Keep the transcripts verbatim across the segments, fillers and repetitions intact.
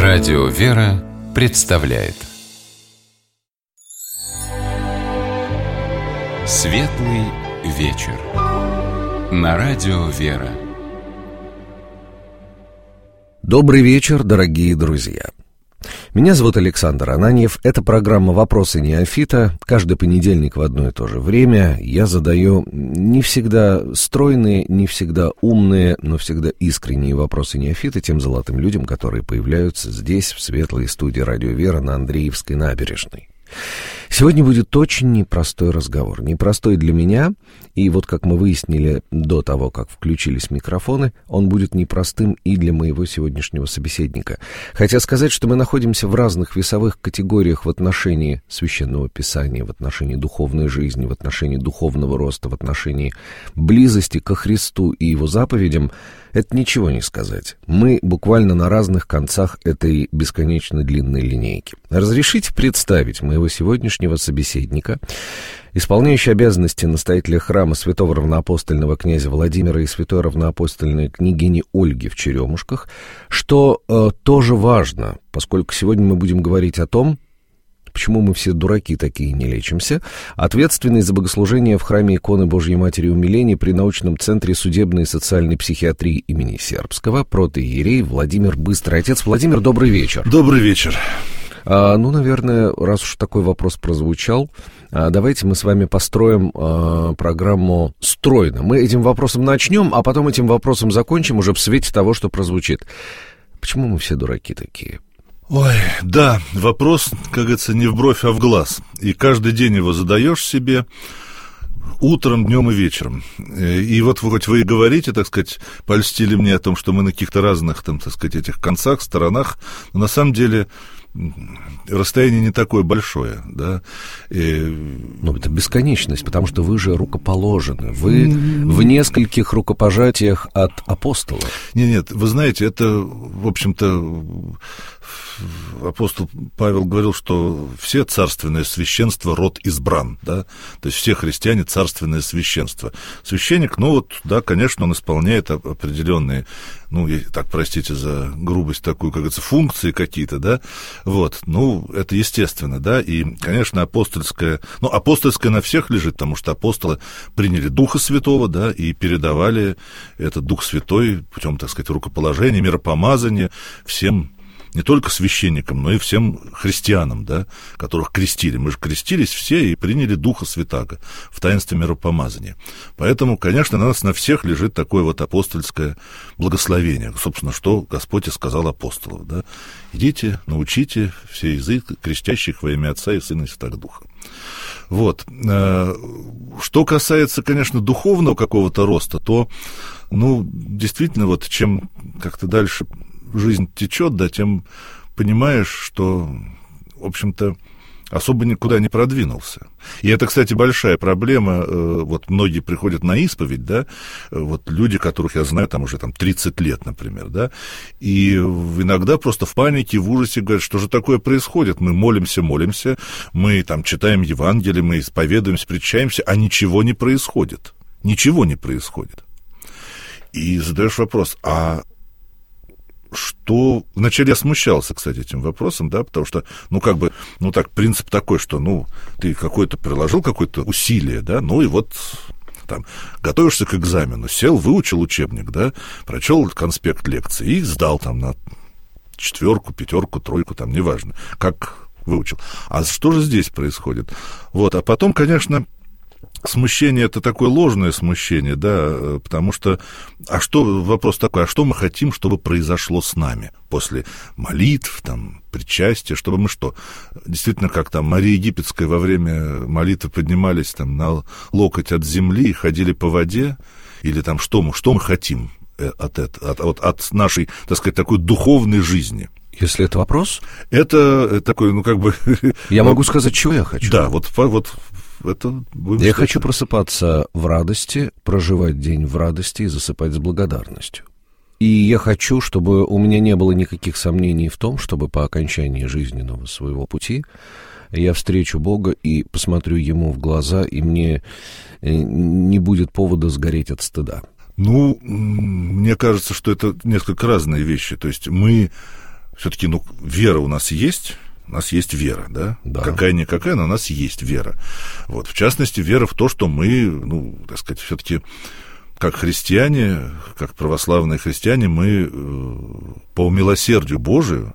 Радио «Вера» представляет Светлый вечер на Радио «Вера». Добрый вечер, дорогие друзья. Меня зовут Александр Ананьев. Это программа «Вопросы неофита». Каждый понедельник в одно и то же время я задаю не всегда стройные, не всегда умные, но всегда искренние вопросы неофита тем золотым людям, которые появляются здесь, в светлой студии «Радио Вера» на Андреевской набережной. Сегодня будет очень непростой разговор. Непростой для меня, и вот как мы выяснили до того, как включились микрофоны, он будет непростым и для моего сегодняшнего собеседника. Хотя сказать, что мы находимся в разных весовых категориях в отношении Священного Писания, в отношении духовной жизни, в отношении духовного роста, в отношении близости ко Христу и Его заповедям, это ничего не сказать. Мы буквально на разных концах этой бесконечно длинной линейки. Разрешите представить моего сегодняшнего собеседника, исполняющий обязанности настоятеля храма святого равноапостольного князя Владимира и святой равноапостольной княгини Ольги в Черемушках, что э, тоже важно, поскольку сегодня мы будем говорить о том, почему мы все дураки такие не лечимся, ответственный за богослужение в храме иконы Божьей Матери Умиления при научном центре судебной и социальной психиатрии имени Сербского, протоиерей Владимир Быстрый. Отец Владимир, добрый вечер. Добрый вечер. А, ну, наверное, раз уж такой вопрос прозвучал, а, давайте мы с вами построим а, программу стройно. Мы этим вопросом начнем, а потом этим вопросом закончим уже в свете того, что прозвучит. Почему мы все дураки такие? Ой, да, вопрос, как говорится, не в бровь, а в глаз. И каждый день его задаешь себе утром, днем и вечером. И вот хоть вы и говорите, так сказать, польстили мне о том, что мы на каких-то разных, там, так сказать, этих концах, сторонах, но на самом деле расстояние не такое большое, да. И... Ну, это бесконечность, потому что вы же рукоположены. Вы mm-hmm. в нескольких рукопожатиях от апостола. Нет, нет, вы знаете, это, в общем-то, апостол Павел говорил, что все царственное священство род избран, да, то есть все христиане царственное священство. Священник, ну вот, да, конечно, он исполняет определенные, ну, так, простите за грубость такую, как говорится, функции какие-то, да, вот, ну, это естественно, да, и, конечно, апостольское, ну, апостольское на всех лежит, потому что апостолы приняли Духа Святого, да, и передавали этот Дух Святой путем, так сказать, рукоположения, миропомазания всем, не только священникам, но и всем христианам, да, которых крестили. Мы же крестились все и приняли Духа Святаго в таинстве миропомазания. Поэтому, конечно, на нас на всех лежит такое вот апостольское благословение. Собственно, что Господь и сказал апостолам, да. Идите, научите все язык, крестящих во имя Отца и Сына и Святаго Духа. Вот. Что касается, конечно, духовного какого-то роста, то, ну, действительно, вот чем как-то дальше жизнь течет, да, тем понимаешь, что, в общем-то, особо никуда не продвинулся. И это, кстати, большая проблема. Вот многие приходят на исповедь, да, вот люди, которых я знаю, там уже там тридцать лет, например, да, и иногда просто в панике, в ужасе говорят, что же такое происходит. Мы молимся, молимся, мы там читаем Евангелие, мы исповедуемся, причащаемся, а ничего не происходит. Ничего не происходит. И задаешь вопрос, а что... Вначале я смущался, кстати, этим вопросом, да, потому что, ну, как бы, ну, так, принцип такой, что, ну, ты какое-то приложил какое-то усилие, да, ну, и вот там готовишься к экзамену, сел, выучил учебник, да, прочел конспект лекции и сдал там на четверку, пятерку, тройку, там, неважно, как выучил. А что же здесь происходит? Вот, а потом, конечно... Смущение — это такое ложное смущение, да, потому что, а что, вопрос такой, а что мы хотим, чтобы произошло с нами после молитв, там, причастия, чтобы мы что, действительно, как там Мария Египетская во время молитвы поднимались там на локоть от земли и ходили по воде, или там что мы, что мы хотим от, этого, от, от, от нашей, так сказать, такой духовной жизни? Если это вопрос? Это такой, ну, как бы... Я могу сказать, чего я хочу. Да, вот... вот это я считать. Хочу просыпаться в радости, проживать день в радости и засыпать с благодарностью. И я хочу, чтобы у меня не было никаких сомнений в том, чтобы по окончании жизненного своего пути я встречу Бога и посмотрю Ему в глаза, и мне не будет повода сгореть от стыда. Ну, мне кажется, что это несколько разные вещи. То есть мы все-таки, ну, вера у нас есть, у нас есть вера, да? Да. Какая-никакая, но у нас есть вера. Вот, в частности, вера в то, что мы, ну, так сказать, все-таки как христиане, как православные христиане, мы по милосердию Божию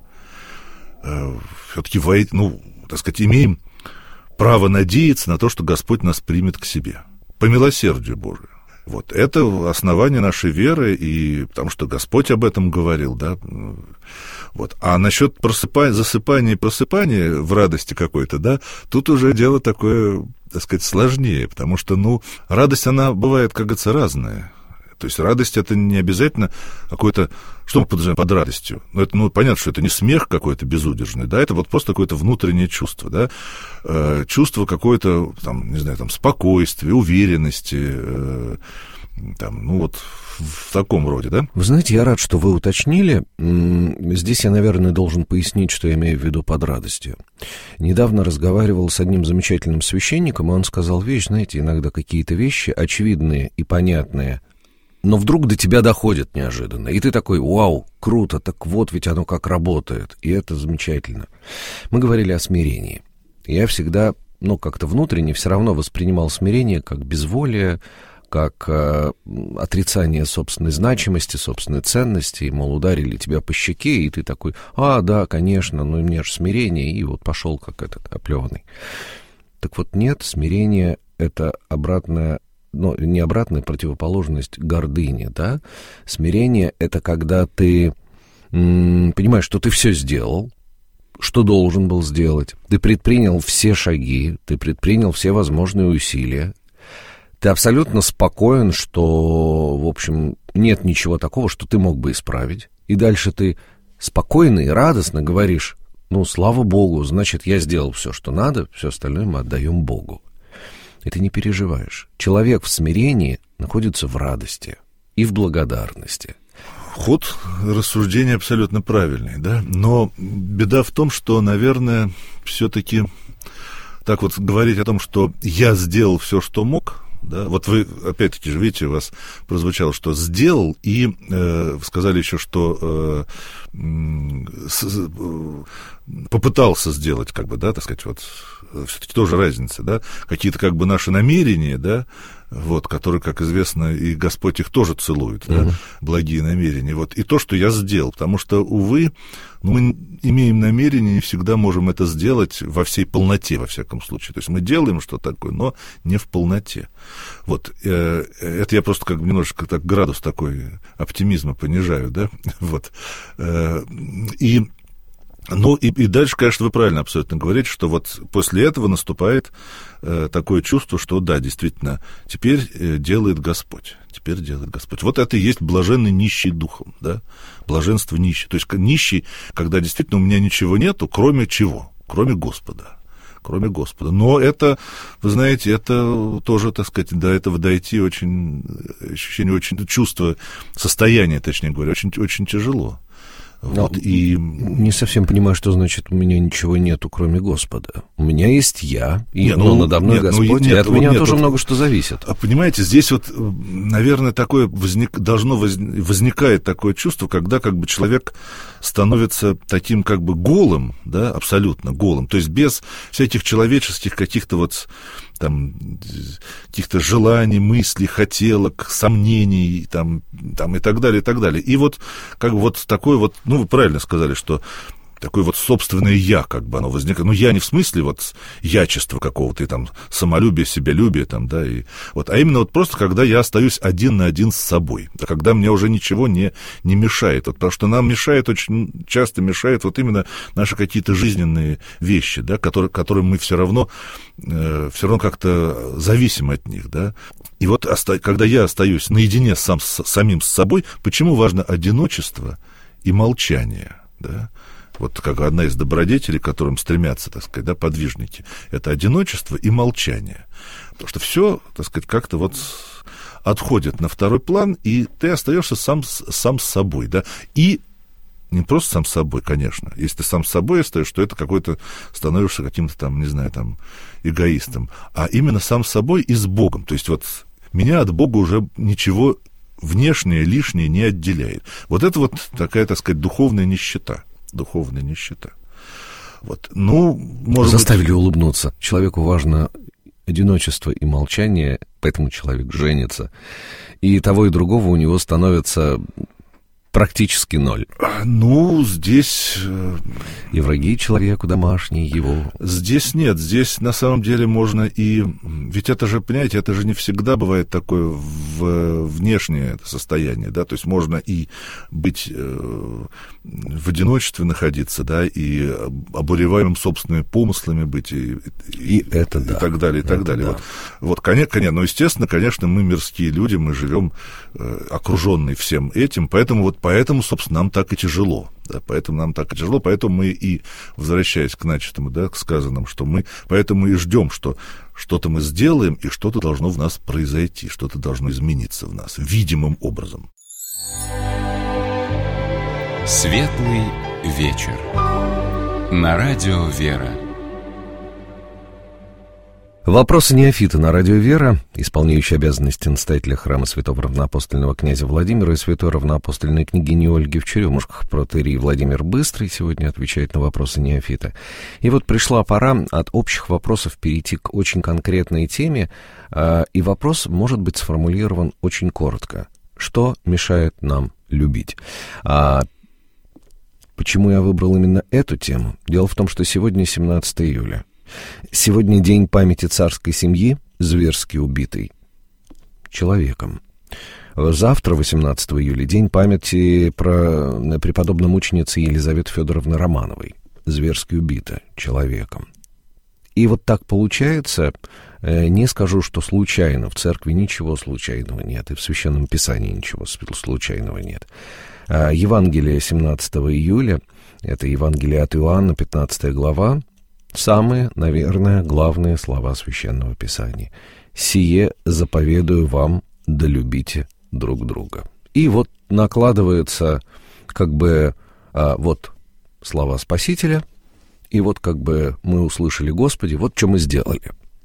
все-таки, ну, так сказать, имеем право надеяться на то, что Господь нас примет к себе. По милосердию Божию. Вот, это основание нашей веры, и потому что Господь об этом говорил, да. Вот. А насчет просыпания, засыпания и просыпания в радости какой-то, да, тут уже дело такое, так сказать, сложнее, потому что, ну, радость, она бывает, как говорится, разная. То есть радость — это не обязательно какой-то... Что мы подразумеваем под радостью? Ну, это, ну, понятно, что это не смех какой-то безудержный, да, это вот просто какое-то внутреннее чувство, да, э, чувство какое-то, там, не знаю, там, спокойствия, уверенности, э, там, ну, вот в таком роде, да? Вы знаете, я рад, что вы уточнили. Здесь я, наверное, должен пояснить, что я имею в виду под радостью. Недавно разговаривал с одним замечательным священником, и он сказал вещь, знаете, иногда какие-то вещи очевидные и понятные, но вдруг до тебя доходит неожиданно, и ты такой: вау, круто, так вот ведь оно как работает, и это замечательно. Мы говорили о смирении. Я всегда, ну, как-то внутренне все равно воспринимал смирение как безволие, как э, отрицание собственной значимости, собственной ценности, и, мол, ударили тебя по щеке, и ты такой: а, да, конечно, ну и мне же смирение, и вот пошел как этот оплеванный. Так вот нет, смирение — это обратная, ну, не обратная противоположность гордыне, да? Смирение — это когда ты м- понимаешь, что ты все сделал, что должен был сделать, ты предпринял все шаги, ты предпринял все возможные усилия, ты абсолютно спокоен, что, в общем, нет ничего такого, что ты мог бы исправить, и дальше ты спокойно и радостно говоришь: ну, слава Богу, значит, я сделал все, что надо, все остальное мы отдаем Богу. И ты не переживаешь. Человек в смирении находится в радости и в благодарности. Ход рассуждения абсолютно правильный, да, но беда в том, что, наверное, все-таки так вот говорить о том, что я сделал все, что мог, да, вот вы, опять-таки же, видите, у вас прозвучало, что сделал, и э, сказали еще, что э, с, э, попытался сделать, как бы, да, так сказать, вот, все-таки тоже разница, да, какие-то как бы наши намерения, да, вот, которые, как известно, и Господь их тоже целует, да, uh-huh. благие намерения, вот, и то, что я сделал, потому что, увы, ну, мы имеем намерение, не всегда можем это сделать во всей полноте, во всяком случае, то есть мы делаем что-то такое, но не в полноте, вот, э, это я просто как бы немножечко так градус такой оптимизма понижаю, да, вот, э, и Ну, и, и дальше, конечно, вы правильно абсолютно говорите, что вот после этого наступает э, такое чувство, что да, действительно, теперь э, делает Господь, теперь делает Господь. Вот это и есть блаженный нищий духом, да, блаженство нищий. То есть нищий, когда действительно у меня ничего нету, кроме чего? Кроме Господа. Кроме Господа. Но это, вы знаете, это тоже, так сказать, до этого дойти очень, ощущение, очень, чувство, состояние, точнее говоря, очень, очень тяжело. Вот, и... Не совсем понимаю, что значит у меня ничего нету, кроме Господа. У меня есть я, и нет, ну, ну, надо мной нет, Господь, ну, нет, и от вот меня нет, тоже вот, много что зависит. А понимаете, здесь вот, наверное, такое возник, должно воз, возникает такое чувство, когда как бы человек становится таким как бы голым, да, абсолютно голым, то есть без всяких человеческих каких-то вот там каких-то желаний, мыслей, хотелок, сомнений, там, там и так далее, и так далее. И вот как бы вот такой вот, ну, вы правильно сказали, что такое вот собственное «я», как бы оно возникает. Ну, я не в смысле вот ячества какого-то, и там самолюбие, себялюбие, там, да, и вот, а именно вот просто когда я остаюсь один на один с собой, да, когда мне уже ничего не, не мешает, вот, потому что нам мешает, очень часто мешает вот именно наши какие-то жизненные вещи, да, которые, которые мы все равно, э, все равно как-то зависим от них, да. И вот когда я остаюсь наедине сам с самим с собой, почему важно одиночество и молчание, да? Вот как одна из добродетелей, к которым стремятся, так сказать, да, подвижники, это одиночество и молчание. Потому что все, так сказать, как-то вот отходит на второй план, и ты остаешься сам, сам с собой, да, и не просто сам с собой, конечно. Если ты сам с собой остаешься, то это какой-то становишься каким-то там, не знаю, там, эгоистом, а именно сам с собой и с Богом. То есть вот меня от Бога уже ничего внешнее, лишнее не отделяет. Вот это вот такая, так сказать, духовная нищета. духовная нищета. Вот. Ну, может Заставили быть... улыбнуться. Человеку важно одиночество и молчание, поэтому человек женится. И того, и другого у него становится практически ноль. Ну, здесь... И враги человеку домашние его. Здесь нет, здесь на самом деле можно и... Ведь это же, понимаете, это же не всегда бывает такое в... внешнее состояние, да, то есть можно и быть э, в одиночестве находиться, да, и обуреваемым собственными помыслами быть, и, и, и это и да. так далее, и так это далее. Да. Вот, вот, конечно, конечно, но, естественно, конечно, мы мирские люди, мы живем э, окруженные всем этим, поэтому вот поэтому, собственно, нам так и тяжело. Да, поэтому нам так и тяжело, поэтому мы и, возвращаясь к начатому, да, к сказанному, что мы, поэтому и ждем, что что-то мы сделаем, и что-то должно в нас произойти, что-то должно измениться в нас видимым образом. Светлый вечер. На радио «Вера». Вопросы неофита на радио «Вера», исполняющий обязанности настоятеля храма святого равноапостольного князя Владимира и святой равноапостольной княгини Ольги в Черемушках протоиерей Владимир Быстрый сегодня отвечает на вопросы неофита. И вот пришла пора от общих вопросов перейти к очень конкретной теме, и вопрос может быть сформулирован очень коротко. Что мешает нам любить? Почему я выбрал именно эту тему? Дело в том, что сегодня семнадцатое июля. Сегодня день памяти царской семьи, зверски убитой человеком. Завтра, восемнадцатого июля, день памяти про преподобной мученицы Елизаветы Федоровны Романовой, зверски убита человеком. И вот так получается, не скажу, что случайно, в церкви ничего случайного нет, и в Священном Писании ничего случайного нет. Евангелие семнадцатого июля, это Евангелие от Иоанна, пятнадцатая глава, самые, наверное, главные слова Священного Писания. «Сие заповедую вам, да любите друг друга». И вот накладывается как бы а, вот слова Спасителя, и вот как бы мы услышали: «Господи, вот что мы сделали».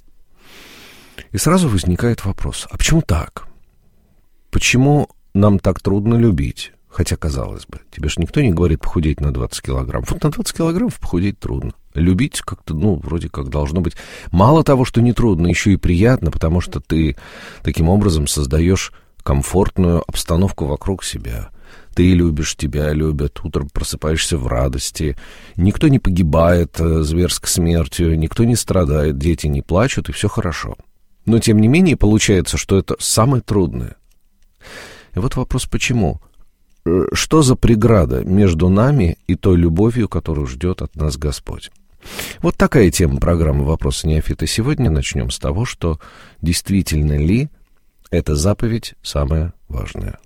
И сразу возникает вопрос: а почему так? Почему нам так трудно любить? Хотя, казалось бы, тебе же никто не говорит похудеть на двадцать килограмм. Вот на двадцать килограммов похудеть трудно. Любить как-то, ну, вроде как должно быть. Мало того, что не трудно, еще и приятно, потому что ты таким образом создаешь комфортную обстановку вокруг себя. Ты любишь, тебя любят, утром просыпаешься в радости. Никто не погибает э, зверской смертью, никто не страдает, дети не плачут, и все хорошо. Но, тем не менее, получается, что это самое трудное. И вот вопрос, почему? Что за преграда между нами и той любовью, которую ждет от нас Господь? Вот такая тема программы «Вопросы неофита». Сегодня начнем с того, что действительно ли эта заповедь самая важная.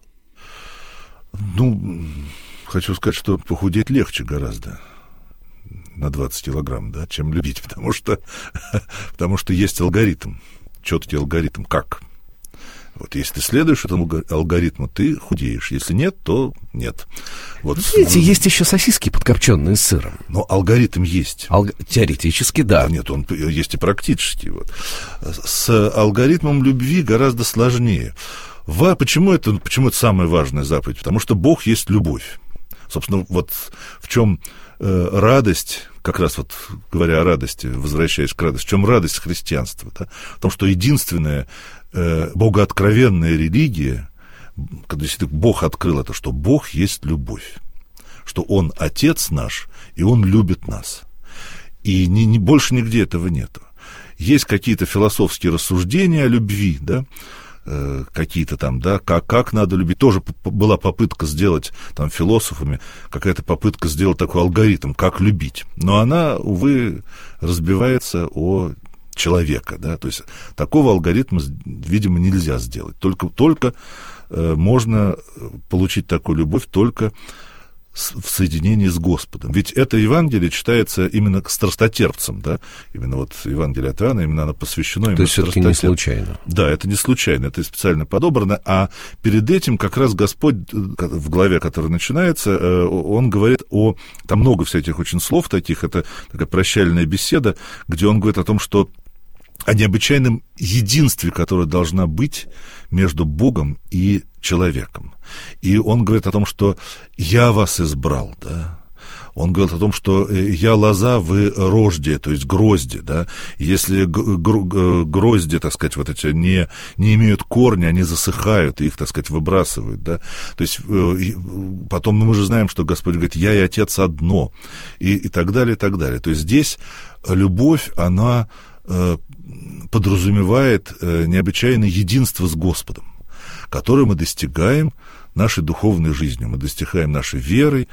Ну, хочу сказать, что похудеть легче гораздо на двадцать килограмм, да, чем любить, потому что, потому что есть алгоритм, четкий алгоритм, как. Вот если ты следуешь этому алгоритму, ты худеешь. Если нет, то нет. Вот. Видите, есть еще сосиски, подкопченные с сыром. Но алгоритм есть. Алг... Теоретически, да. Нет, он есть и практически. Вот. С алгоритмом любви гораздо сложнее. Во... Почему, это, почему это самая важная заповедь? Потому что Бог есть любовь. Собственно, вот в чем э, радость, как раз вот говоря о радости, возвращаясь к радости, в чем радость христианства? Да? В том, что единственная э, богооткровенная религия, когда действительно Бог открыл это, что Бог есть любовь, что Он Отец наш, и Он любит нас. И ни, ни, больше нигде этого нету. Есть какие-то философские рассуждения о любви, да, какие-то там, да, как, как надо любить. Тоже была попытка сделать там философами, какая-то попытка сделать такой алгоритм, как любить. Но она, увы, разбивается о человека, да, то есть такого алгоритма, видимо, нельзя сделать. Только, только э, можно получить такую любовь только в соединении с Господом. Ведь это Евангелие читается именно к страстотерпцам, да, именно вот Евангелие от Иоанна, именно оно посвящено именно страстотерпцам. То есть все-таки не случайно. Да, это не случайно, это специально подобрано, а перед этим как раз Господь в главе, которая начинается, Он говорит о... Там много всяких очень слов таких, это такая прощальная беседа, где Он говорит о том, что о необычайном единстве, которое должна быть между Богом и человеком. И он говорит о том, что «я вас избрал», да? Он говорит о том, что «я лоза, вы рожде», то есть грозди, да. Если грозди, так сказать, вот эти не, не имеют корня, они засыхают, и их, так сказать, выбрасывают, да. То есть потом мы же знаем, что Господь говорит «я и Отец одно», и, и так далее, и так далее. То есть здесь любовь, она подразумевает необычайное единство с Господом, которое мы достигаем нашей духовной жизнью, мы достигаем нашей верой,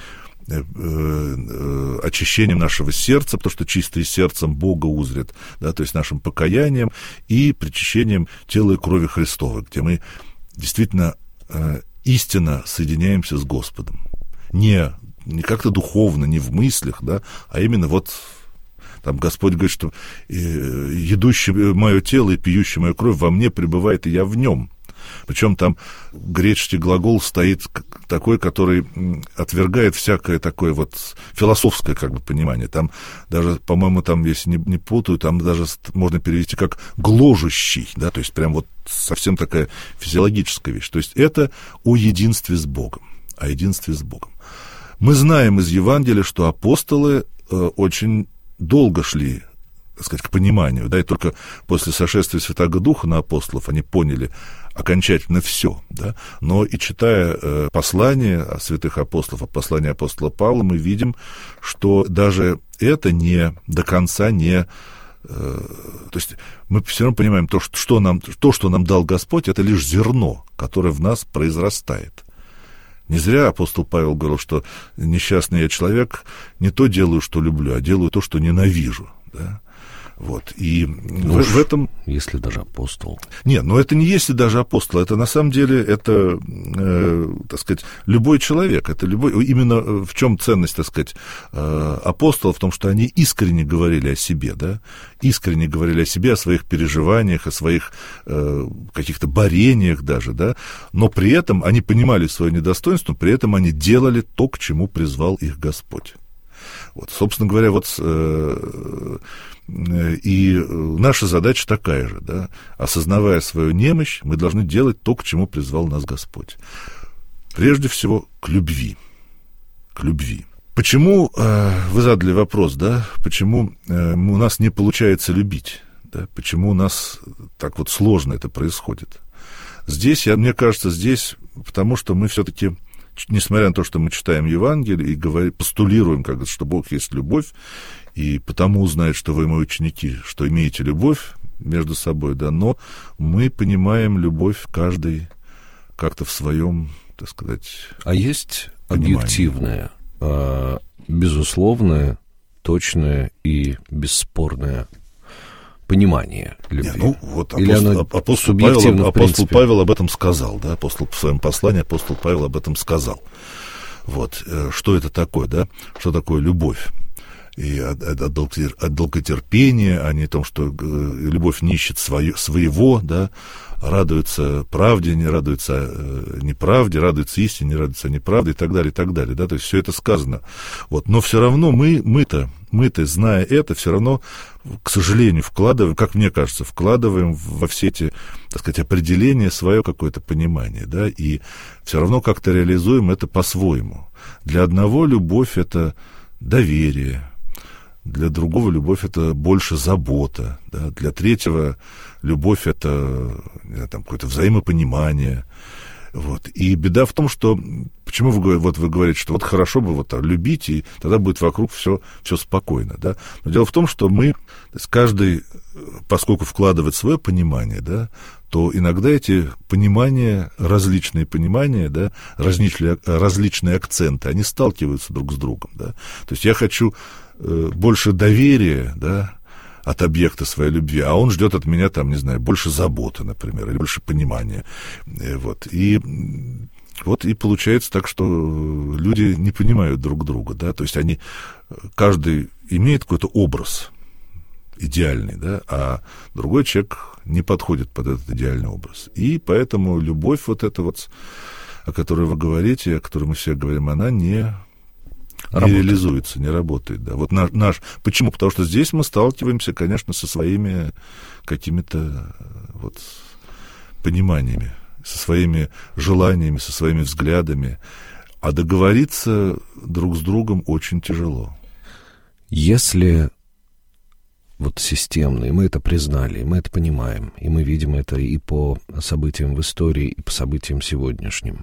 очищением нашего сердца, потому что чистые сердцем Бога узрят, да, то есть нашим покаянием и причащением тела и крови Христовой, где мы действительно истинно соединяемся с Господом. Не, не как-то духовно, не в мыслях, да, а именно вот там Господь говорит, что едущий мое тело и пьющий мою кровь во мне пребывает, и я в нем. Причем там греческий глагол стоит такой, который отвергает всякое такое вот философское как бы понимание. Там даже, по-моему, там, если не, не путаю, там даже можно перевести как гложущий, да, то есть прям вот совсем такая физиологическая вещь. То есть это о единстве с Богом, о единстве с Богом. Мы знаем из Евангелия, что апостолы э, очень долго шли, так сказать, к пониманию, да, и только после сошествия Святаго Духа на апостолов они поняли окончательно все, да, но и читая э, послания святых апостолов, послания апостола Павла, мы видим, что даже это не до конца не... Э, то есть мы все равно понимаем, то что, что нам, то, что нам дал Господь, это лишь зерно, которое в нас произрастает. Не зря апостол Павел говорил, что несчастный я человек, не то делаю, что люблю, а делаю то, что ненавижу, да. Вот, и ну, в, в этом... Если даже апостол. Нет, но это не если даже апостол, это на самом деле, это, э, так сказать, любой человек, это любой... Именно в чем ценность, так сказать, э, апостола, в том, что они искренне говорили о себе, да, искренне говорили о себе, о своих переживаниях, о своих э, каких-то борениях даже, да, но при этом они понимали свое недостоинство, при этом они делали то, к чему призвал их Господь. Вот, собственно говоря, вот... Э, И наша задача такая же, да, осознавая свою немощь, мы должны делать то, к чему призвал нас Господь. Прежде всего, к любви. К любви. Почему, вы задали вопрос, да, почему у нас не получается любить, да, почему у нас так вот сложно это происходит? Здесь, я, мне кажется, здесь, потому что мы все-таки, несмотря на то, что мы читаем Евангелие и говорим, постулируем, как, что Бог есть любовь, и потому узнают, что вы, мои ученики, что имеете любовь между собой, да, но мы понимаем любовь каждый как-то в своем, так сказать, а есть понимании. Объективное, безусловное, точное и бесспорное понимание любви? Не, ну, вот Или апостол, апостол, Павел, апостол Павел об этом сказал, да, апостол в своем послании апостол Павел об этом сказал. Вот, что это такое, да, что такое любовь? И от, от, от долготерпения, а не о том, что любовь не ищет свое, своего, да, радуется правде, не радуется э, неправде, радуется истине, не радуется неправде и так далее, и так далее, да, то есть все это сказано. Вот, но все равно мы, мы-то, мы-то, зная это, все равно, к сожалению, вкладываем, как мне кажется, вкладываем во все эти, так сказать, определения свое какое-то понимание, да, и все равно как-то реализуем это по-своему. Для одного любовь — это доверие, для другого любовь — это больше забота, да? Для третьего любовь — это там, какое-то взаимопонимание. Вот. И беда в том, что... Почему вы, вот вы говорите, что вот хорошо бы вот так любить, и тогда будет вокруг все, все спокойно. Да? Но дело в том, что мы, то есть каждый, поскольку вкладывает свое понимание, да, то иногда эти понимания, различные понимания, да, различные, различные акценты, они сталкиваются друг с другом. Да? То есть я хочу э, больше доверия, да, от объекта своей любви, а он ждет от меня, там, не знаю, больше заботы, например, или больше понимания. Вот. И вот и получается так, что люди не понимают друг друга, да, то есть они, каждый имеет какой-то образ идеальный, да, а другой человек не подходит под этот идеальный образ. И поэтому любовь вот эта вот, о которой вы говорите, о которой мы все говорим, она не... не реализуется, не работает. Да. Вот наш, наш... Почему? Потому что здесь мы сталкиваемся, конечно, со своими какими-то вот пониманиями, со своими желаниями, со своими взглядами. А договориться друг с другом очень тяжело. Если вот системно, и мы это признали, и мы это понимаем, и мы видим это и по событиям в истории, и по событиям сегодняшним,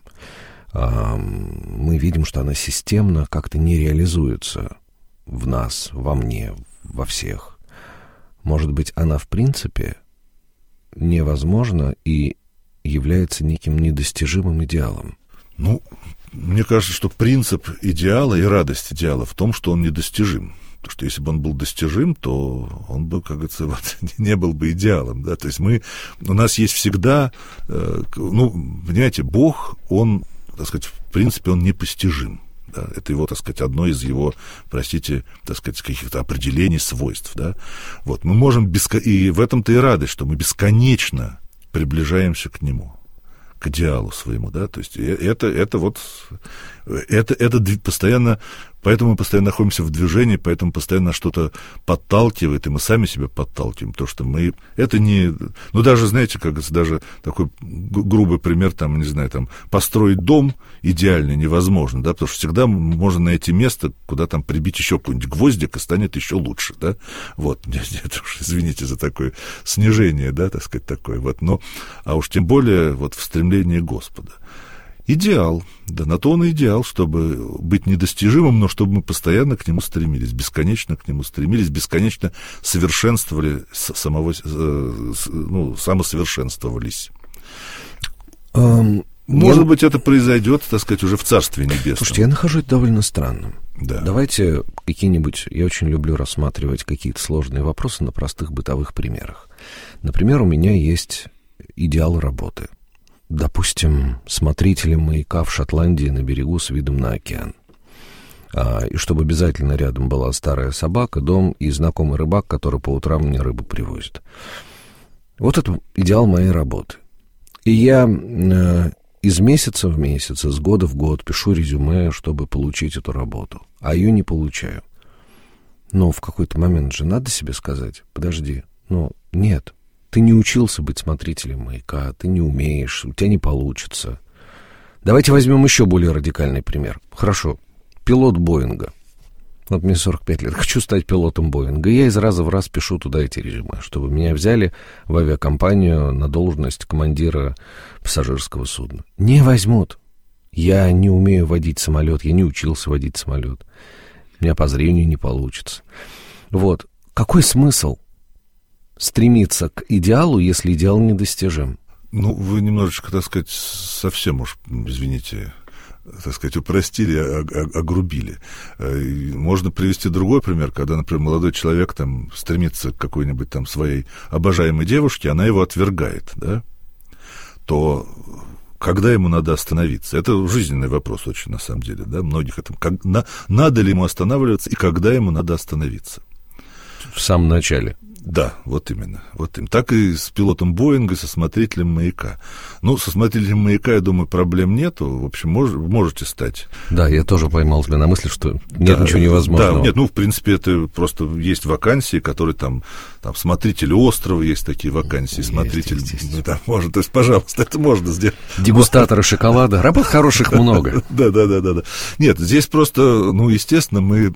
мы видим, что она системно как-то не реализуется в нас, во мне, во всех. Может быть, она в принципе невозможна и является неким недостижимым идеалом? Ну, мне кажется, что принцип идеала и радость идеала в том, что он недостижим. Потому что если бы он был достижим, то он бы, как говорится, вот, не был бы идеалом. Да? То есть мы, у нас есть всегда, э, ну, понимаете, Бог, он, так сказать, в принципе, он непостижим. Да? Это его, так сказать, одно из его, простите, так сказать, каких-то определений, свойств. Да? Вот, мы можем, беско... и в этом-то и радость, что мы бесконечно приближаемся к нему, к идеалу своему, да, то есть это, это вот, это, это постоянно, поэтому мы постоянно находимся в движении, поэтому постоянно что-то подталкивает, и мы сами себя подталкиваем, то, что мы, это не, ну, даже, знаете, как даже такой грубый пример, там, не знаю, там, построить дом идеальный невозможно, да, потому что всегда можно найти место, куда там прибить еще какой-нибудь гвоздик, и станет еще лучше, да, вот, нет, нет, уж, извините за такое снижение, да, так сказать, такое, вот, но, а уж тем более, вот, в стремлении Господа. Идеал, да, на то он и идеал, чтобы быть недостижимым, но чтобы мы постоянно к нему стремились, бесконечно к нему стремились, бесконечно совершенствовали самого, ну, самосовершенствовались. Um, Может я... быть, это произойдет, так сказать, уже в Царстве Небесном. Слушайте, я нахожу это довольно странным. Да. Давайте какие-нибудь, я очень люблю рассматривать какие-то сложные вопросы на простых бытовых примерах. Например, у меня есть идеал работы. Допустим, смотрителем маяка в Шотландии на берегу с видом на океан. А, и чтобы обязательно рядом была старая собака, дом и знакомый рыбак, который по утрам мне рыбу привозит. Вот это идеал моей работы. И я э, из месяца в месяц, из года в год пишу резюме, чтобы получить эту работу. А ее не получаю. Но в какой-то момент же надо себе сказать: подожди, ну нет. Ты не учился быть смотрителем маяка, ты не умеешь, у тебя не получится. Давайте возьмем еще более радикальный пример. Хорошо, пилот Боинга. Вот мне сорок пять лет, хочу стать пилотом Боинга. И я из раза в раз пишу туда эти резюме, чтобы меня взяли в авиакомпанию на должность командира пассажирского судна. Не возьмут. Я не умею водить самолет, я не учился водить самолет. У меня по зрению не получится. Вот. Какой смысл стремиться к идеалу, если идеал недостижим? Ну, вы немножечко, так сказать, совсем уж, извините, так сказать, упростили, огрубили. Можно привести другой пример, когда, например, молодой человек там стремится к какой-нибудь там своей обожаемой девушке, она его отвергает, да, то когда ему надо остановиться? Это жизненный вопрос очень, на самом деле, да, многих это, как, на, надо ли ему останавливаться и когда ему надо остановиться? В самом начале. Да, вот именно, вот именно. Так и с пилотом Боинга, со смотрителем маяка. Ну, со смотрителем маяка, я думаю, проблем нету. В общем, мож, можете стать. Да, я тоже поймал себя на мысли, что нет, да, ничего невозможного. Да, нет, ну, в принципе, это просто есть вакансии, которые там, там смотритель острова, есть такие вакансии, есть, смотритель, есть, есть. Ну, там, может, то есть, пожалуйста, это можно сделать. Дегустаторы шоколада, работ хороших много. Да, да, да, да, да. Нет, здесь просто, ну, естественно, мы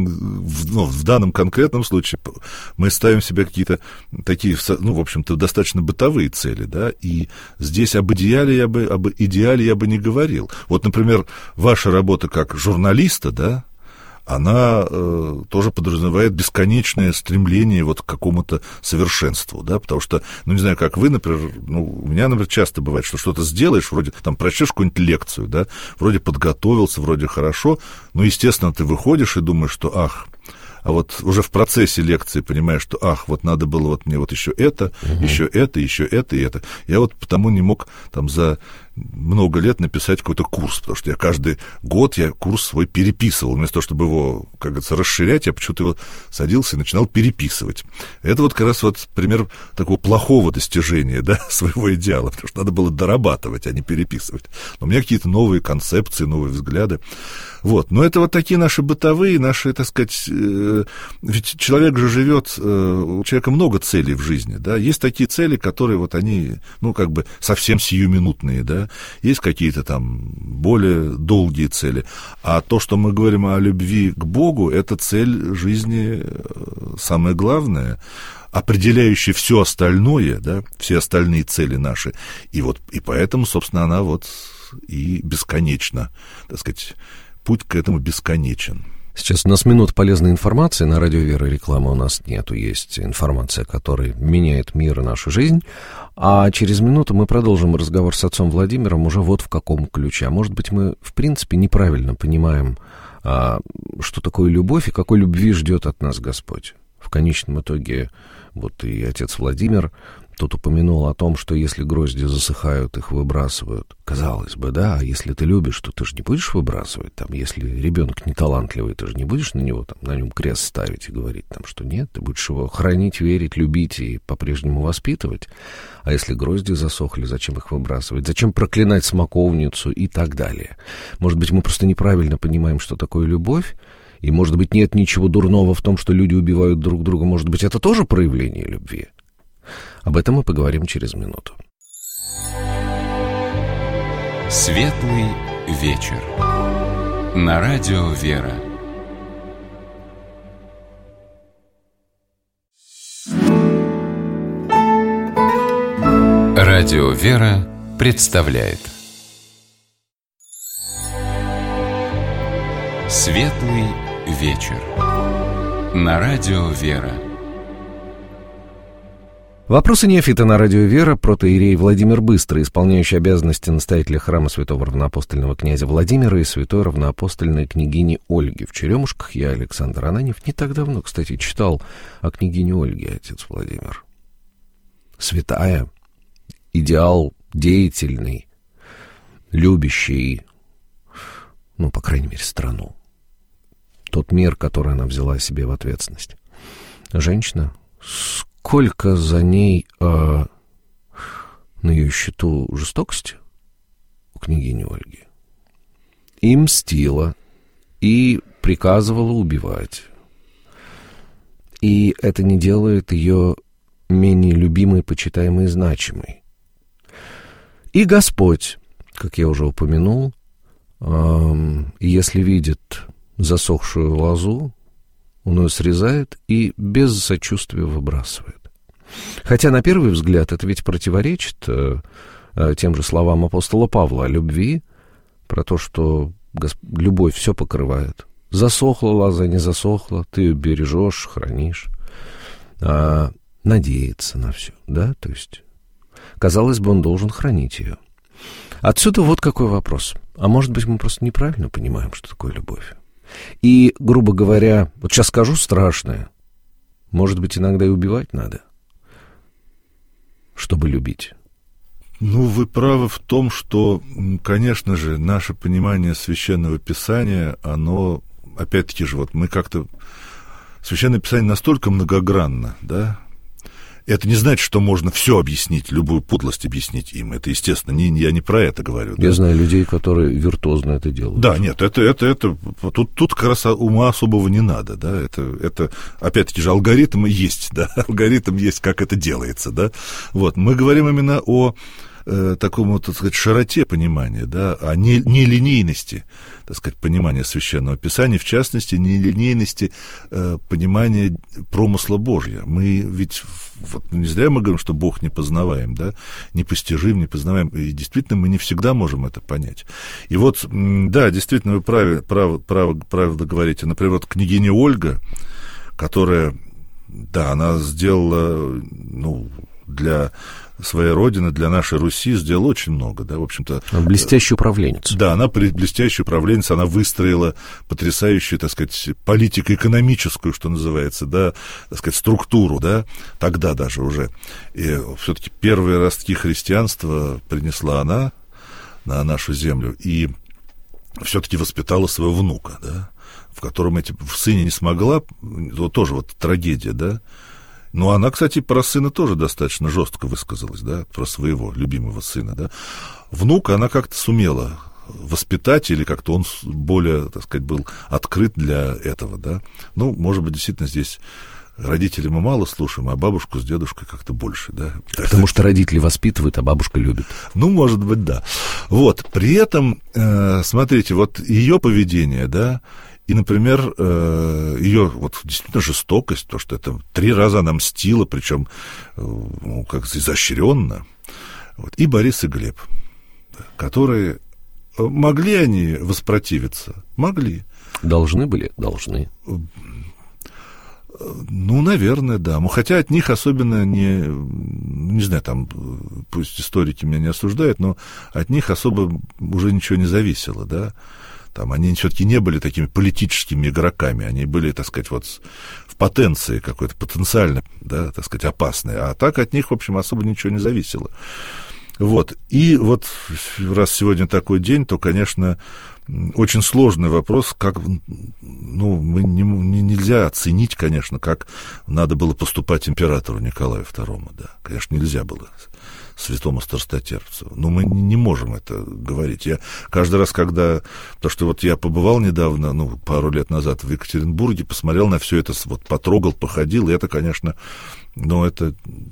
в данном конкретном случае мы ставим себе какие-то такие, ну, в общем-то, достаточно бытовые цели, да, и здесь об идеале я бы, об идеале я бы не говорил. Вот, например, ваша работа как журналиста, да, она э, тоже подразумевает бесконечное стремление вот к какому-то совершенству, да, потому что, ну, не знаю, как вы, например, ну, у меня, например, часто бывает, что что-то сделаешь, вроде, там, прочтешь какую-нибудь лекцию, да, вроде подготовился, вроде хорошо, но, естественно, ты выходишь и думаешь, что, ах, а вот уже в процессе лекции понимаешь, что, ах, вот надо было вот мне вот еще это, угу. еще это, еще это и это. Я вот потому не мог там за много лет написать какой-то курс, потому что я каждый год я курс свой переписывал. Вместо того, чтобы его, как говорится, расширять, я почему-то его садился и начинал переписывать. Это вот как раз вот пример такого плохого достижения, да, своего идеала, потому что надо было дорабатывать, а не переписывать. Но у меня какие-то новые концепции, новые взгляды. Вот. Но это вот такие наши бытовые, наши, так сказать, э, ведь человек же живет, э, у человека много целей в жизни, да, есть такие цели, которые вот они, ну, как бы совсем сиюминутные, да, да, есть какие-то там более долгие цели. А то, что мы говорим о любви к Богу, это цель жизни, самое главное, определяющая все остальное, да, все остальные цели наши. И вот, и поэтому, собственно, она вот и бесконечна, так сказать, путь к этому бесконечен. Сейчас у нас минута полезной информации. На радио «Вера» рекламы у нас нету. Есть информация, которая меняет мир и нашу жизнь. А через минуту мы продолжим разговор с отцом Владимиром уже вот в каком ключе. А может быть, мы, в принципе, неправильно понимаем, а, что такое любовь и какой любви ждет от нас Господь. В конечном итоге, вот и отец Владимир тут упомянул о том, что если грозди засыхают, их выбрасывают. Казалось бы, да, а если ты любишь, то ты же не будешь выбрасывать. Там, если ребенок неталантливый, ты же не будешь на него, там, на нем крест ставить и говорить, там, что нет, ты будешь его хранить, верить, любить и по-прежнему воспитывать. А если грозди засохли, зачем их выбрасывать? Зачем проклинать смоковницу и так далее? Может быть, мы просто неправильно понимаем, что такое любовь, и, может быть, нет ничего дурного в том, что люди убивают друг друга. Может быть, это тоже проявление любви? Об этом мы поговорим через минуту. Светлый вечер. На радио «Вера». Радио «Вера» представляет Светлый вечер. На радио «Вера». Вопросы неофита на радио «Вера». Протоиерей Владимир Быстрый, исполняющий обязанности настоятеля храма святого равноапостольного князя Владимира и святой равноапостольной княгини Ольги в Черемушках. Я, Александр Ананьев, не так давно, кстати, читал о княгине Ольге, отец Владимир. Святая, идеал деятельный, любящий, ну, по крайней мере, страну. Тот мир, который она взяла себе в ответственность. Женщина, сколько за ней э, на ее счету жестокости у княгини Ольги. И мстила, и приказывала убивать. И это не делает ее менее любимой, почитаемой и значимой. И Господь, как я уже упомянул, э, если видит засохшую лозу, он ее срезает и без сочувствия выбрасывает. Хотя, на первый взгляд, это ведь противоречит э, э, тем же словам апостола Павла о любви, про то, что Госп... любовь все покрывает. Засохла лоза, не засохла, ты ее бережешь, хранишь, а, надеется на все, да, то есть, казалось бы, он должен хранить ее. Отсюда вот какой вопрос. А может быть, мы просто неправильно понимаем, что такое любовь? И, грубо говоря, вот сейчас скажу страшное, может быть, иногда и убивать надо, чтобы любить. Ну, вы правы в том, что, конечно же, наше понимание Священного Писания, оно, опять-таки же, вот мы как-то... Священное Писание настолько многогранно, да? Это не значит, что можно все объяснить, любую подлость объяснить им. Это, естественно, не, я не про это говорю. Я да? знаю людей, которые виртуозно это делают. Да, нет, это, это, это тут, тут как раз ума особого не надо, да, это, это, опять-таки же, алгоритм есть, да, алгоритм есть, как это делается, да. Вот, мы говорим именно о э, такому, так сказать, широте понимания, да, о не, нелинейности, так сказать, понимания Священного Писания, в частности, нелинейности э, понимания промысла Божьего. Мы ведь, вот, не зря мы говорим, что Бог непознаваем, да, непостижим, непознаваем, и действительно мы не всегда можем это понять. И вот, да, действительно, вы правы, правы, правы, правильно говорите. Например, вот княгиня Ольга, которая, да, она сделала, ну, для своей родины, для нашей Руси сделала очень много, да, в общем-то. Блестящая управленница. Да, она блестящая управленница, она выстроила потрясающую, так сказать, политико-экономическую, что называется, да, так сказать, структуру, да, тогда даже уже. И все-таки первые ростки христианства принесла она на нашу землю и все-таки воспитала своего внука, да, в котором эти, в сыне не смогла, вот тоже вот трагедия, да. Ну, она, кстати, про сына тоже достаточно жестко высказалась, да, про своего любимого сына, да. Внука она как-то сумела воспитать, или как-то он более, так сказать, был открыт для этого, да. Ну, может быть, действительно здесь родителей мы мало слушаем, а бабушку с дедушкой как-то больше, да. Потому что родители воспитывают, а бабушка любит. Ну, может быть, да. Вот, при этом, э, смотрите, вот ее поведение, да, и, например, э, ее вот действительно жестокость, то, что это три раза она мстила, причем э, ну, как изощренно, вот, и Борис и Глеб, которые могли они воспротивиться? Могли. Должны были? Должны. Ну, наверное, да. Ну, хотя от них особенно не... Не знаю, там, пусть историки меня не осуждают, но от них особо уже ничего не зависело, да. Там они все-таки не были такими политическими игроками, они были, так сказать, вот в потенции какой-то, потенциально, да, так сказать, опасные. А так от них, в общем, особо ничего не зависело. Вот. И вот раз сегодня такой день, то, конечно, очень сложный вопрос, как, ну, мы не, не, нельзя оценить, конечно, как надо было поступать императору Николаю второму, да, конечно, нельзя было святому страстотерпцу, но мы не можем это говорить. Я каждый раз, когда, то, что вот я побывал недавно, ну, пару лет назад в Екатеринбурге, посмотрел на все это, вот потрогал, походил, и это, конечно, ну, это...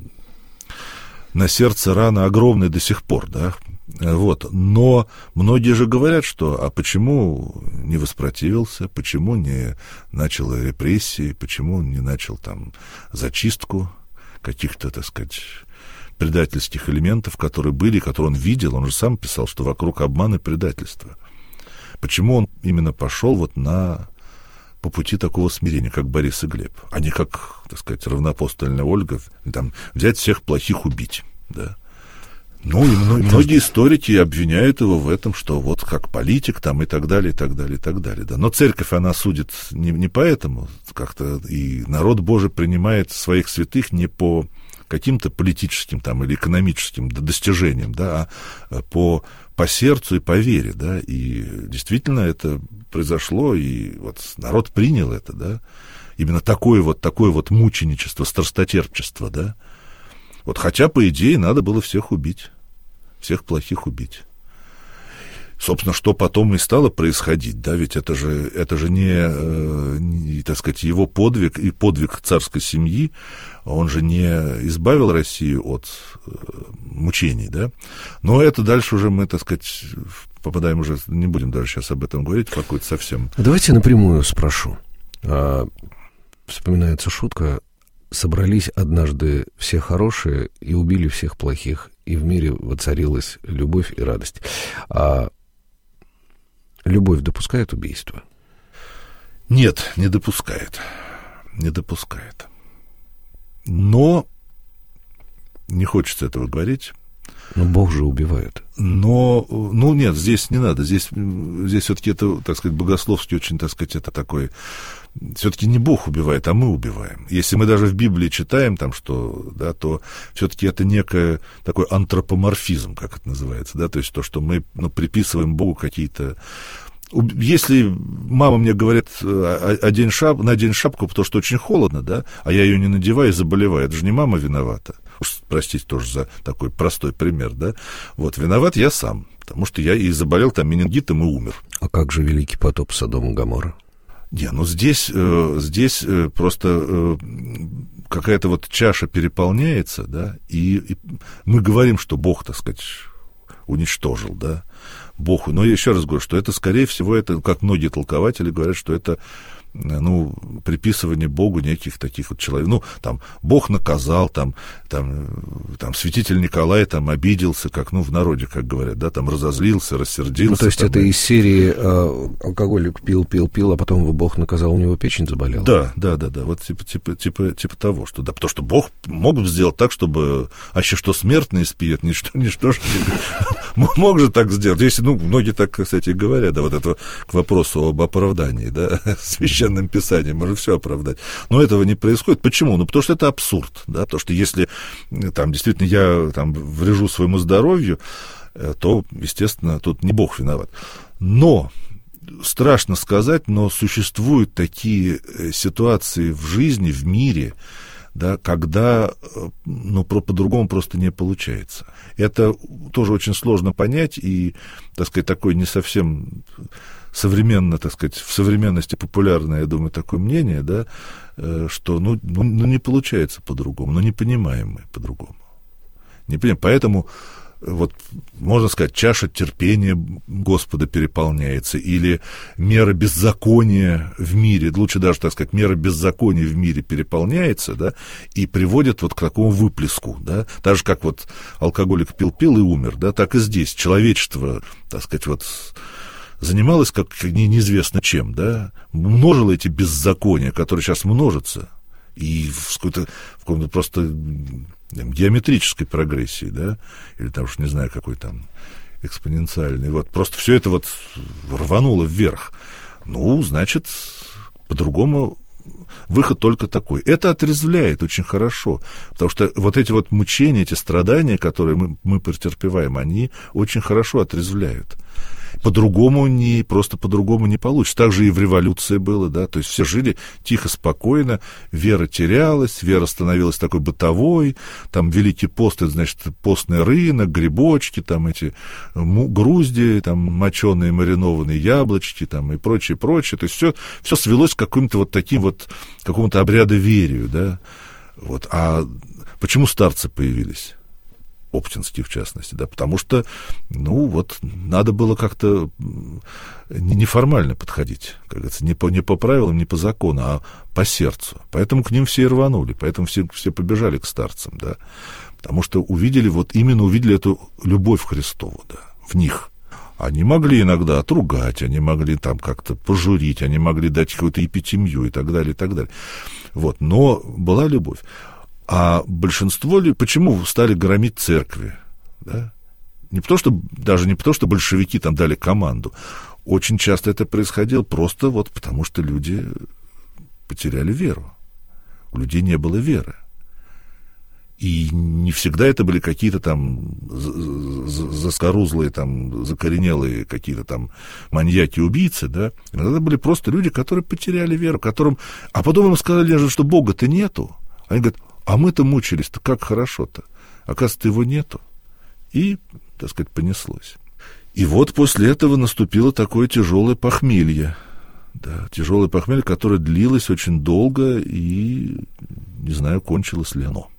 на сердце рана огромная до сих пор, да, вот, но многие же говорят, что, а почему не воспротивился, почему не начал репрессии, почему не начал там зачистку каких-то, так сказать, предательских элементов, которые были, которые он видел, он же сам писал, что вокруг обман и предательство. Почему он именно пошел вот на... по пути такого смирения, как Борис и Глеб, а не как, так сказать, равноапостольная Ольга, там, взять всех плохих, убить, да. Ну, и многие историки обвиняют его в этом, что вот как политик там и так далее, и так далее, и так далее, да. Но церковь, она судит не, не поэтому, как-то и народ Божий принимает своих святых не по каким-то политическим там или экономическим достижениям, да, а по, по сердцу и по вере, да, и действительно это произошло, и вот народ принял это, да, именно такое вот, такое вот мученичество, страстотерпчество, да, вот, хотя, по идее, надо было всех убить, всех плохих убить. Собственно, что потом и стало происходить, да, ведь это же, это же не, э, не, так сказать, его подвиг и подвиг царской семьи, он же не избавил Россию от э, мучений, да, но это дальше уже мы, так сказать, попадаем уже, не будем даже сейчас об этом говорить, какой-то совсем... Давайте напрямую спрошу. А, вспоминается шутка, собрались однажды все хорошие и убили всех плохих, и в мире воцарилась любовь и радость. А любовь допускает убийство? Нет, не допускает. Не допускает. Но не хочется этого говорить. Но Бог же убивает. Но, ну нет, здесь не надо. Здесь, здесь все-таки это, так сказать, богословски очень, так сказать, это такой... Все-таки не Бог убивает, а мы убиваем. Если мы даже в Библии читаем там, что, да, то все-таки это некий такой антропоморфизм, как это называется, да, то есть то, что мы, ну, приписываем Богу какие-то... Если мама мне говорит, одень шап... надень шапку, потому что очень холодно, да, а я ее не надеваю и заболеваю, это же не мама виновата. Уж простите тоже за такой простой пример, да. Вот, виноват я сам, потому что я и заболел там менингитом и умер. А как же великий потоп Содома и Гоморры? Не, ну здесь, э, здесь э, просто э, какая-то вот чаша переполняется, да, и, и мы говорим, что Бог, так сказать, уничтожил, да, Бог. Но я еще раз говорю, что это, скорее всего, это, как многие толкователи говорят, что это, ну, приписывание Богу неких таких вот человек. Ну, там, Бог наказал, там, там, там, святитель Николай там обиделся, как, ну, в народе, как говорят, да, там, разозлился, рассердился. Ну, то есть там, это и... из серии э, алкоголик пил, пил, пил, а потом его Бог наказал, у него печень заболела? Да, да, да, да, вот типа, типа, типа, типа того, что, да, потому что Бог мог бы сделать так, чтобы, а еще что смертные спиют, ничто, ничто, мог же так сделать, если, ну, многие так, кстати, говорят, да, вот это к вопросу об оправдании, да, священного Писанием, можно все оправдать. Но этого не происходит. Почему? Ну, потому что это абсурд, да, потому что если там действительно я там врежу своему здоровью, то, естественно, тут не Бог виноват. Но, страшно сказать, но существуют такие ситуации в жизни, в мире, да, когда, ну, про, по-другому просто не получается. Это тоже очень сложно понять, и, так сказать, такое не совсем современно, так сказать, в современности популярное, я думаю, такое мнение, да, что, ну, ну, ну не получается по-другому, ну, не понимаем мы по-другому. Не понимаем, поэтому... Вот, можно сказать, чаша терпения Господа переполняется, или мера беззакония в мире, лучше даже, так сказать, мера беззакония в мире переполняется, да, и приводит вот к такому выплеску, да, так же, как вот алкоголик пил-пил и умер, да, так и здесь человечество, так сказать, вот занималось как неизвестно чем, да, множило эти беззакония, которые сейчас множатся, и в какой-то, в каком-то просто... геометрической прогрессии, да, или там уж не знаю, какой там экспоненциальный, вот, просто все это вот рвануло вверх. Ну, значит, по-другому выход только такой. Это отрезвляет очень хорошо, потому что вот эти вот мучения, эти страдания, которые мы, мы претерпеваем, они очень хорошо отрезвляют. По-другому не, просто по-другому не получится. Так же и в революции было, да, то есть все жили тихо, спокойно, вера терялась, вера становилась такой бытовой, там Великий пост, это, значит, постный рынок, грибочки, там эти грузди, там моченые маринованные яблочки, там и прочее, прочее, то есть все, все свелось к каким-то вот таким вот, какому-то обрядоверию, да, вот, а почему старцы появились? Оптинский, в частности, да, потому что, ну, вот, надо было как-то неформально подходить, как говорится, не по, не по правилам, не по закону, а по сердцу. Поэтому к ним все и рванули, поэтому все, все побежали к старцам, да, потому что увидели, вот именно увидели эту любовь Христову, да, в них. Они могли иногда отругать, они могли там как-то пожурить, они могли дать какую-то эпитемию и так далее, и так далее. Вот, но была любовь. А большинство ли, почему стали громить церкви? Да? Не потому, что, даже не потому, что большевики там дали команду. Очень часто это происходило просто вот потому, что люди потеряли веру. У людей не было веры. И не всегда это были какие-то там заскорузлые, там, закоренелые какие-то там маньяки-убийцы, да. Иногда это были просто люди, которые потеряли веру, которым... А потом им сказали, что Бога-то нету. Они говорят, а мы-то мучились-то, как хорошо-то. Оказывается, его нету. И, так сказать, понеслось. И вот после этого наступило такое тяжелое похмелье. Да, тяжелое похмелье, которое длилось очень долго, и, не знаю, кончилось ли оно.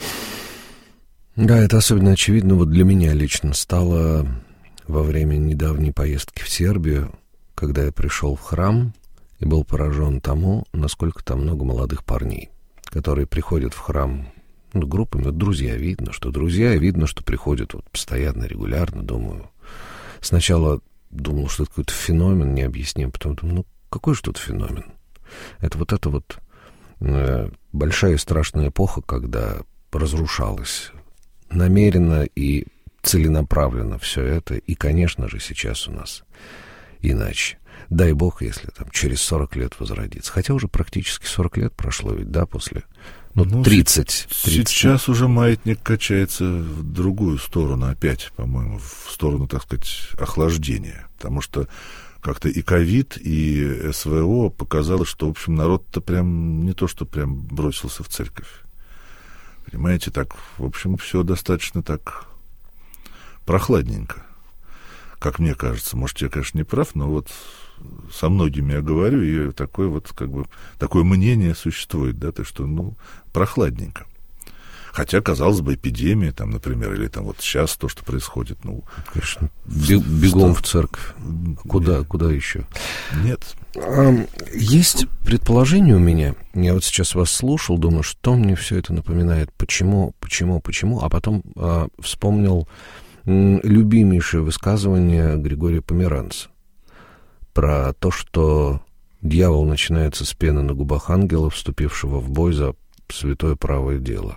Да, это особенно очевидно вот для меня лично стало во время недавней поездки в Сербию, когда я пришел в храм и был поражен тому, насколько там много молодых парней, которые приходят в храм, ну, группами, вот друзья, видно, что друзья, видно, что приходят вот постоянно, регулярно, думаю. Сначала думал, что это какой-то феномен необъясним, потом думаю, ну, какой же тут феномен? Это вот эта вот э, большая и страшная эпоха, когда разрушалось намеренно и целенаправленно все это, и, конечно же, сейчас у нас иначе. Дай бог, если там через сорок лет возродится. Хотя уже практически сорок лет прошло, ведь, да, после... Ну, ну тридцать, тридцать. Сейчас уже маятник качается в другую сторону опять, по-моему, в сторону, так сказать, охлаждения. Потому что как-то и ковид, и СВО показало, что, в общем, народ-то прям не то, что прям бросился в церковь. Понимаете, так, в общем, все достаточно так прохладненько, как мне кажется. Может, я, конечно, не прав, но вот со многими я говорю, и такое вот, как бы, такое мнение существует, да, то, что, ну, прохладненько. Хотя, казалось бы, эпидемия, там, например, или там вот сейчас то, что происходит, ну... Конечно, бегом в церковь. Куда, нет. Куда еще? Нет. Есть предположение у меня, я вот сейчас вас слушал, думаю, что мне все это напоминает, почему, почему, почему, а потом а, вспомнил м, любимейшее высказывание Григория Померанца про то, что дьявол начинается с пены на губах ангела, вступившего в бой за святое правое дело.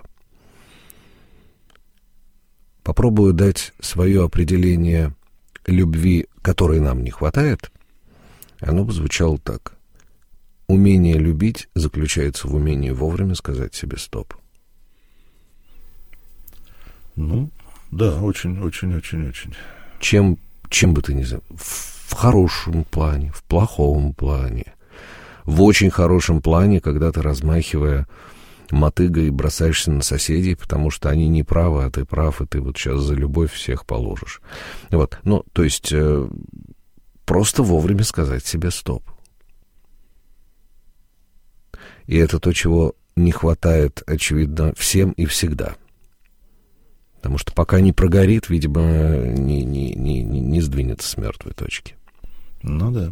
Попробую дать свое определение любви, которой нам не хватает. Оно бы звучало так. Умение любить заключается в умении вовремя сказать себе «стоп». Ну, да, очень-очень-очень-очень. Чем, чем бы ты ни знал, в хорошем плане, в плохом плане, в очень хорошем плане, когда ты, размахивая мотыгой бросаешься на соседей, потому что они не правы, а ты прав, и ты вот сейчас за любовь всех положишь. Вот, ну, то есть э, просто вовремя сказать себе «стоп». И это то, чего не хватает, очевидно, всем и всегда. Потому что пока не прогорит, видимо, не, не, не, не сдвинется с мертвой точки. Ну да.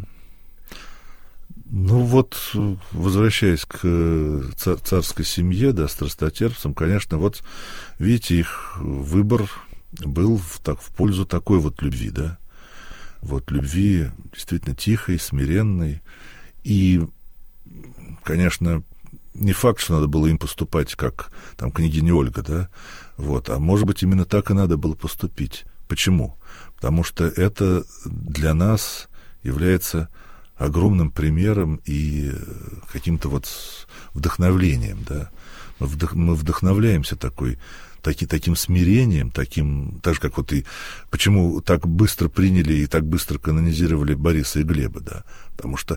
Ну вот, возвращаясь к царской семье, да, страстотерпцам, конечно, вот, видите, их выбор был в, так, в пользу такой вот любви, да. Вот любви действительно тихой, смиренной. И, конечно, не факт, что надо было им поступать, как там княгиня Ольга, да, вот, а может быть, именно так и надо было поступить. Почему? Потому что это для нас является огромным примером и каким-то вот вдохновлением, да. Мы, вдох, мы вдохновляемся такой, таки, таким смирением, таким, так же, как вот и почему так быстро приняли и так быстро канонизировали Бориса и Глеба, да, потому что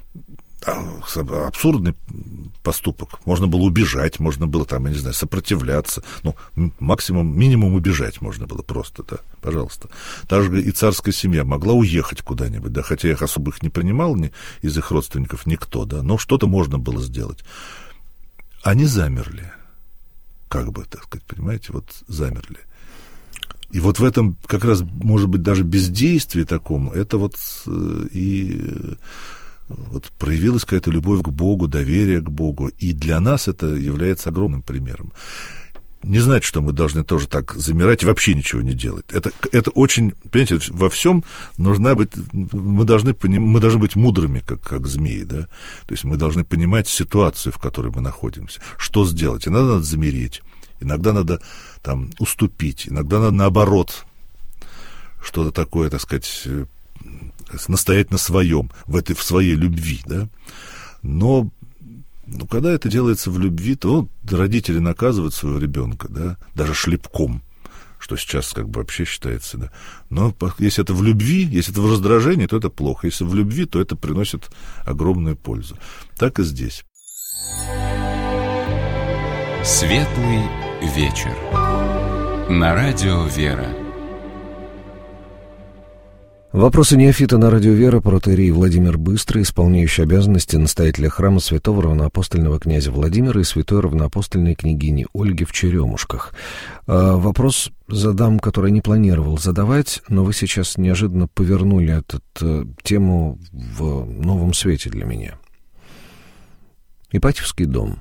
абсурдный поступок. Можно было убежать, можно было там, я не знаю, сопротивляться. Ну, максимум, минимум убежать можно было просто, да, пожалуйста. Также и царская семья могла уехать куда-нибудь, да, хотя их особо их не принимал ни, из их родственников никто, да, но что-то можно было сделать. Они замерли. Как бы, так сказать, понимаете, вот замерли. И вот в этом как раз, может быть, даже бездействии такому, это вот и... Вот проявилась какая-то любовь к Богу, доверие к Богу, и для нас это является огромным примером. Не значит, что мы должны тоже так замирать и вообще ничего не делать. Это, это очень, понимаете, во всем нужна быть, мы должны, мы должны быть мудрыми, как, как змеи, да. То есть мы должны понимать ситуацию, в которой мы находимся, что сделать. Иногда надо замереть, иногда надо там уступить, иногда надо наоборот что-то такое, так сказать, настоять на своем, в, этой, в своей любви, да. Но ну, когда это делается в любви, то родители наказывают своего ребенка, да, даже шлепком, что сейчас как бы вообще считается, да. Но если это в любви, если это в раздражении, то это плохо. Если в любви, то это приносит огромную пользу. Так и здесь. Светлый вечер. На радио «Вера». Вопросы неофита на радио «Вера», протоиерей Владимир Быстрый, исполняющий обязанности настоятеля храма святого равноапостольного князя Владимира и святой равноапостольной княгини Ольги в Черемушках. А, вопрос задам, который не планировал задавать, но вы сейчас неожиданно повернули эту а, тему в новом свете для меня. Ипатьевский дом.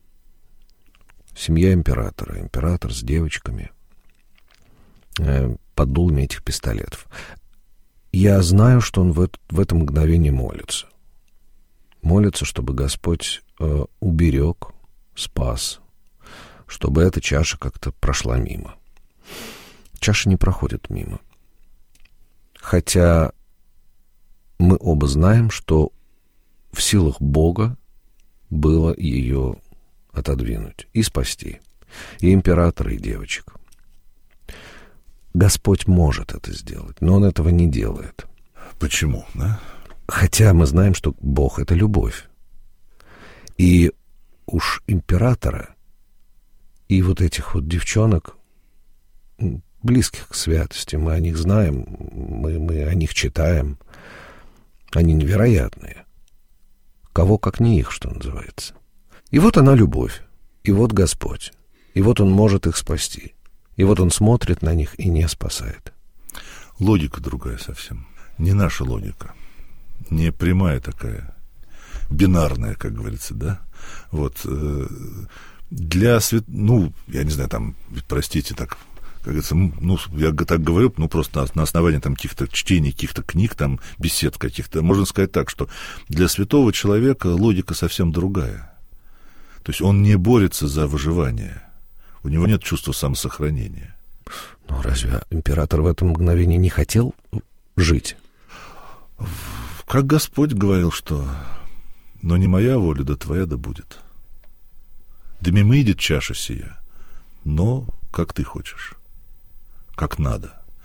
Семья императора. Император с девочками. Э, под дулами этих пистолетов. Я знаю, что он в это, в это мгновение молится. Молится, чтобы Господь э, уберег, спас, чтобы эта чаша как-то прошла мимо. Чаша не проходит мимо. Хотя мы оба знаем, что в силах Бога было ее отодвинуть и спасти. И императора, и девочек. Господь может это сделать, но Он этого не делает. Почему, да? Хотя мы знаем, что Бог — это любовь. И уж императора и вот этих вот девчонок, близких к святости, мы о них знаем, мы, мы о них читаем, они невероятные. Кого как не их, что называется. И вот она любовь, и вот Господь, и вот Он может их спасти. И вот он смотрит на них и не спасает. Логика другая совсем. Не наша логика. Не прямая такая, бинарная, как говорится, да? Вот. Для свят... Ну, я не знаю, там, простите, так, как говорится, ну, я так говорю, ну, просто на, на основании там каких-то чтений, каких-то книг, там, бесед каких-то, можно сказать так, что для святого человека логика совсем другая. То есть он не борется за выживание. У него нет чувства самосохранения. Ну, разве император в этом мгновении не хотел жить? Как Господь говорил, что «но не моя воля, да твоя да будет. Да мимо идет чаша сия, но как ты хочешь, как надо».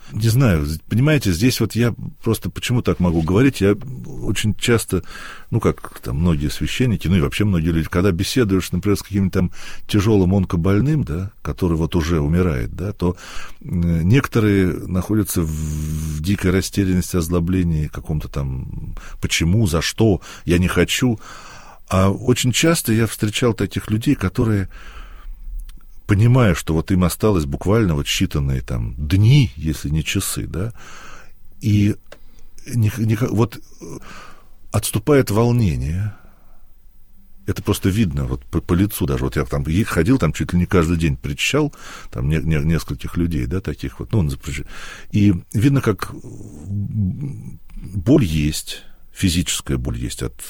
Не знаю, понимаете, здесь вот я просто почему так могу говорить, я очень часто, ну, как там многие священники, ну, и вообще многие люди, когда беседуешь, например, с каким-то там тяжелым онкобольным, да, который вот уже умирает, да, то некоторые находятся в, в дикой растерянности, озлоблении, каком-то там почему, за что, я не хочу. А очень часто я встречал таких людей, которые, понимая, что вот им осталось буквально вот считанные там дни, если не часы, да, и не, не, вот отступает волнение. Это просто видно вот по, по лицу даже. Вот я там ходил, там чуть ли не каждый день причащал, там не, не, нескольких людей, да, таких вот, ну, он запрещен. И видно, как боль есть, физическая боль есть от...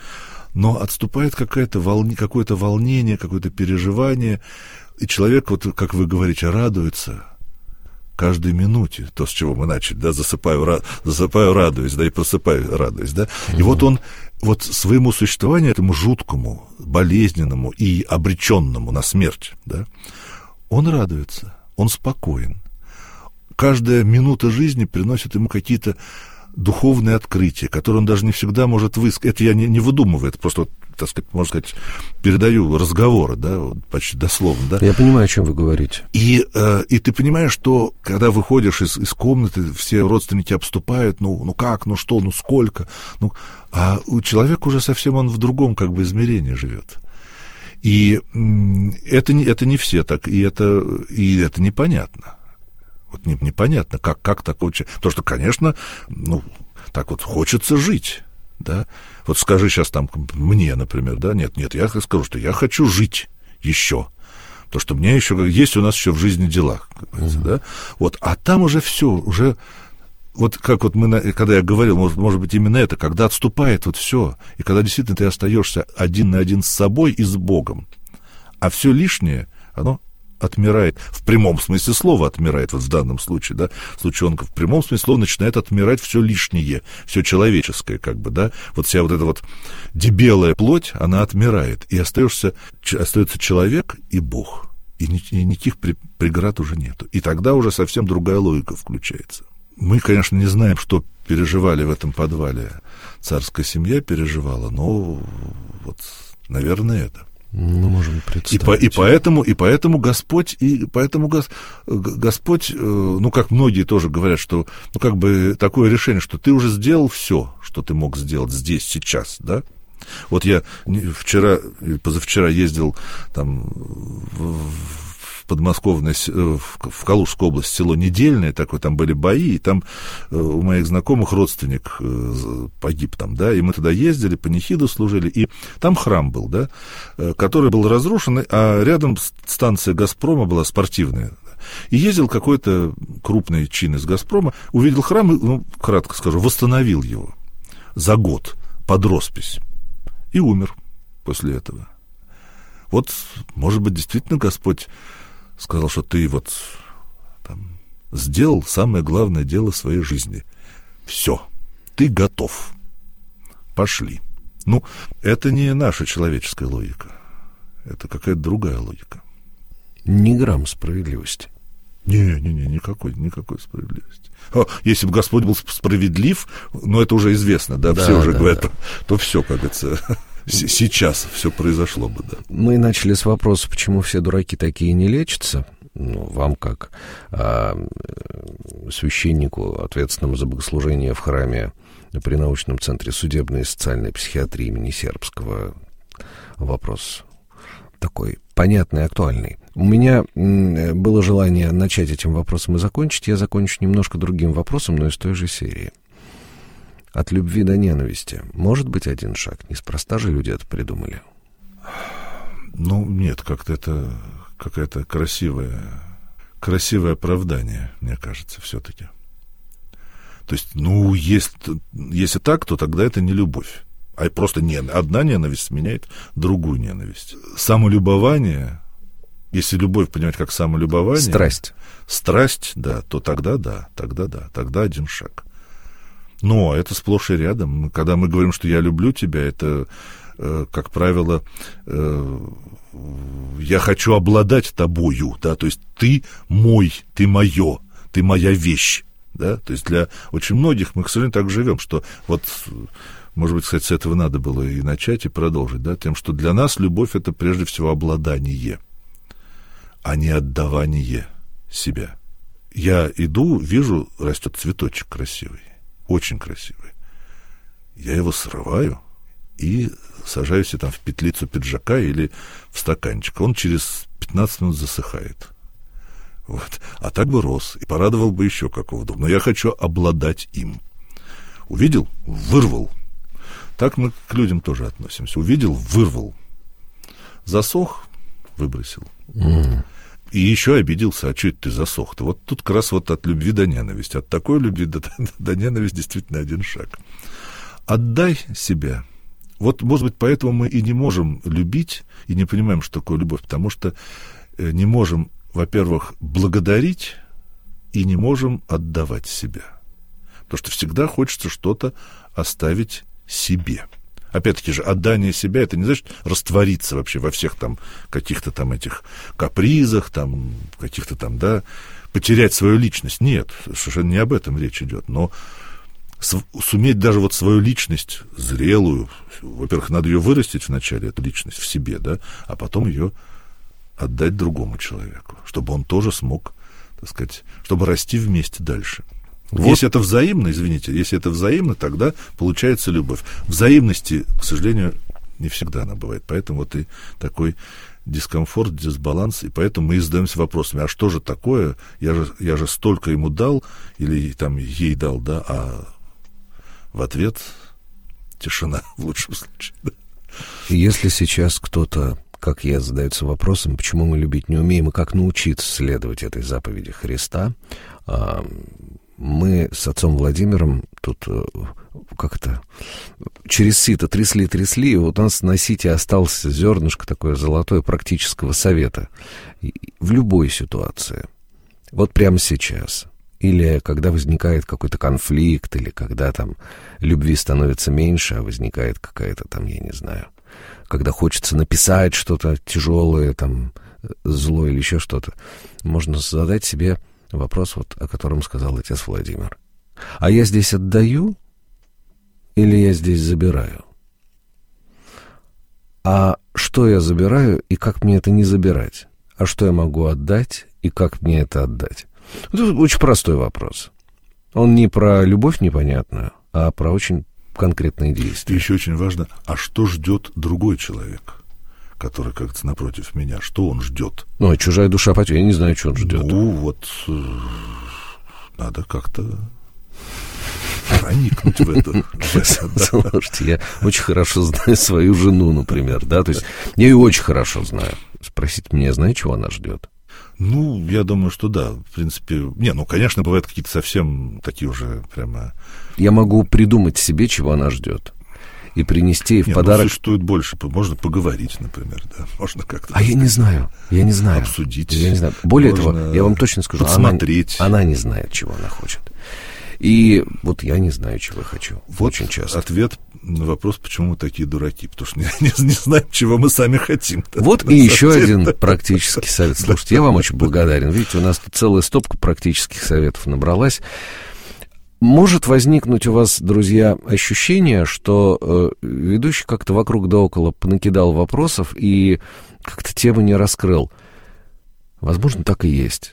Но отступает какое-то волне, какое-то волнение, какое-то переживание, и человек, вот как вы говорите, радуется каждой минуте, то, с чего мы начали, да, засыпаю, засыпаю радуюсь, да, и просыпаю радуюсь, да, mm-hmm. И вот он, вот своему существованию, этому жуткому, болезненному и обреченному на смерть, да, он радуется, он спокоен. Каждая минута жизни приносит ему какие-то духовные открытия, которые он даже не всегда может высказать. Это я не, не выдумываю, это просто, вот, так сказать, можно сказать, передаю разговоры, да, вот, почти дословно, да. Я понимаю, о чем вы говорите. И, э, и ты понимаешь, что когда выходишь из, из комнаты, все родственники обступают, ну, ну как, ну что, ну сколько, ну, а у человека уже совсем он в другом как бы измерении живет. И м- это, не, это не все так, и это, и это непонятно. Вот непонятно, как, как такое... Потому что, конечно, ну, так вот хочется жить, да. Вот скажи сейчас там мне, например, да, нет, нет, я скажу, что я хочу жить еще, потому что у меня еще есть у нас еще в жизни дела, как говорится, mm-hmm. да. Вот, а там уже все, уже... Вот как вот мы, когда я говорил, может, может быть, именно это, когда отступает вот все, и когда действительно ты остаешься один на один с собой и с Богом, а все лишнее, оно... отмирает, в прямом смысле слова отмирает, вот в данном случае, да, в случае онко, в прямом смысле слова начинает отмирать все лишнее, все человеческое, как бы, да, вот вся вот эта вот дебелая плоть, она отмирает, и остаешься, остается человек и Бог, и, ни, и никаких при, преград уже нету, и тогда уже совсем другая логика включается. Мы, конечно, не знаем, что переживали в этом подвале, царская семья переживала, но вот, наверное, это. Мы можем представить. И, по, и, поэтому, и поэтому Господь, и поэтому Гос, Господь, ну, как многие тоже говорят, что, ну, как бы такое решение, что ты уже сделал все, что ты мог сделать здесь, сейчас, да? Вот я вчера, позавчера ездил там в, в подмосковное, в Калужскую область, село Недельное, такое, там были бои, и там у моих знакомых родственник погиб там, да, и мы туда ездили, панихиду служили, и там храм был, да, который был разрушен, а рядом станция «Газпрома» была спортивная. И ездил какой-то крупный чин из «Газпрома», увидел храм и, ну, кратко скажу, восстановил его за год под роспись и умер после этого. Вот, может быть, действительно Господь сказал, что ты вот там сделал самое главное дело своей жизни. Все, ты готов. Пошли. Ну, это не наша человеческая логика. Это какая-то другая логика. Ни грамм справедливости. Не-не-не, никакой, никакой справедливости. О, если бы Господь был справедлив, ну, это уже известно, да, да все уже да, говорят, да. То, то все, как говорится, сейчас все произошло бы, да. Мы начали с вопроса, почему все дураки такие не лечатся. Ну, вам как а, священнику, ответственному за богослужение в храме при научном центре судебной и социальной психиатрии имени Сербского, вопрос такой понятный, актуальный. У меня было желание начать этим вопросом и закончить. Я закончу немножко другим вопросом, но из той же серии. От любви до ненависти. Может быть, один шаг? Неспроста же люди это придумали. Ну, нет, как-то это какое-то красивое, красивое оправдание, мне кажется, все-таки. То есть, ну, если, если так, то тогда это не любовь. А просто не, одна ненависть сменяет другую ненависть. Самолюбование, если любовь понимать как самолюбование... Страсть. Страсть, да, то тогда да, тогда да, тогда один шаг. Но это сплошь и рядом. Когда мы говорим, что я люблю тебя, это, э, как правило, э, я хочу обладать тобою, да, то есть ты мой, ты мое, ты моя вещь. Да? То есть для очень многих мы, к сожалению, так живем, что вот, может быть, кстати, с этого надо было и начать, и продолжить, да, тем, что для нас любовь — это прежде всего обладание, а не отдавание себя. Я иду, вижу, растет цветочек красивый, очень красивый. Я его срываю и сажаю себе там в петлицу пиджака или в стаканчик. Он через пятнадцать минут засыхает. Вот. А так бы рос и порадовал бы еще какого-то. Но я хочу обладать им. Увидел — вырвал. Так мы к людям тоже относимся. Увидел — вырвал. Засох — выбросил. Mm. И еще обиделся. А что это ты засох-то? Вот тут как раз вот от любви до ненависти. От такой любви до, до ненависти действительно один шаг. Отдай себя. Вот, может быть, поэтому мы и не можем любить, и не понимаем, что такое любовь, потому что не можем, во-первых, благодарить, и не можем отдавать себя. Потому что всегда хочется что-то оставить себе. Опять-таки же, отдание себя — это не значит раствориться вообще во всех там каких-то там этих капризах, там, каких-то там, да, потерять свою личность. Нет, совершенно не об этом речь идет. Но суметь даже вот свою личность зрелую, во-первых, надо ее вырастить вначале, эту личность в себе, да, а потом ее отдать другому человеку, чтобы он тоже смог, так сказать, чтобы расти вместе дальше. Вот. Если это взаимно, извините, если это взаимно, тогда получается любовь. Взаимности, к сожалению, не всегда она бывает, поэтому вот и такой дискомфорт, дисбаланс, и поэтому мы и задаемся вопросами, а что же такое, я же, я же столько ему дал, или там ей дал, да, а в ответ тишина в лучшем случае. Да. Если сейчас кто-то, как я, задается вопросом, почему мы любить не умеем и как научиться следовать этой заповеди Христа, мы с отцом Владимиром тут как-то через сито трясли-трясли, и вот у нас на сите осталось зернышко такое золотое практического совета в любой ситуации. Вот прямо сейчас. Или когда возникает какой-то конфликт, или когда там любви становится меньше, а возникает какая-то там, я не знаю, когда хочется написать что-то тяжелое, там, злое или еще что-то, можно задать себе вопрос, вот, о котором сказал отец Владимир. А я здесь отдаю или я здесь забираю? А что я забираю и как мне это не забирать? А что я могу отдать и как мне это отдать? Это очень простой вопрос. Он не про любовь непонятную, а про очень конкретные действия. И еще очень важно, а что ждет другой человек, который как-то напротив меня? Что он ждет? Ну, а чужая душа потеря, я не знаю, что он ждет. Ну, вот э, надо как-то проникнуть в это. Слушайте, я очень хорошо знаю свою жену, например, да, то есть я ее очень хорошо знаю. Спросите меня, знаю, чего она ждет? Ну, я думаю, что да, в принципе. Не, ну, конечно, бывают какие-то совсем такие уже прямо... Я могу придумать себе, чего она ждет, и принести ей в не, подарок... Ну, существует больше, можно поговорить, например, да, можно как-то... А я не знаю, я не знаю. Обсудить. Я не знаю. Более того, я вам точно скажу, она, она не знает, чего она хочет. И вот я не знаю, чего я хочу. Вот очень часто. Ответ на вопрос, почему мы такие дураки. Потому что не, не, не знаем, чего мы сами хотим. Вот и еще один практический совет. Слушайте, я вам очень благодарен. Видите, у нас тут целая стопка практических советов набралась. Может возникнуть у вас, друзья, ощущение, что э, ведущий как-то вокруг да около понакидал вопросов и как-то тему не раскрыл. Возможно, так и есть.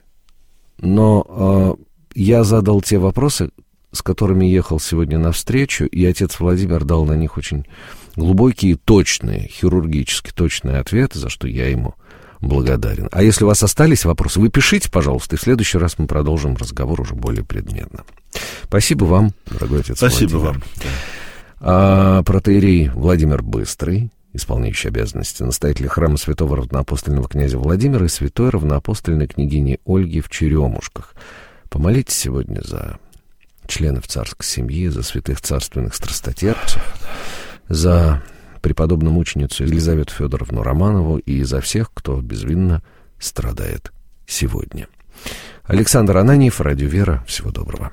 Но... Э, Я задал те вопросы, с которыми ехал сегодня навстречу, и отец Владимир дал на них очень глубокие, точные, хирургически точные ответы, за что я ему благодарен. А если у вас остались вопросы, вы пишите, пожалуйста, и в следующий раз мы продолжим разговор уже более предметно. Спасибо вам, дорогой отец Спасибо Владимир. Спасибо вам. А, протоиерей Владимир Быстрый, исполняющий обязанности настоятеля храма святого равноапостольного князя Владимира и святой равноапостольной княгини Ольги в Черемушках. Помолитесь сегодня за членов царской семьи, за святых царственных страстотерпцев, за преподобную мученицу Елизавету Федоровну Романову и за всех, кто безвинно страдает сегодня. Александр Ананьев, Радио Вера. Всего доброго.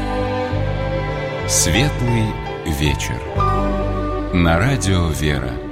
Светлый вечер. На Радио Вера.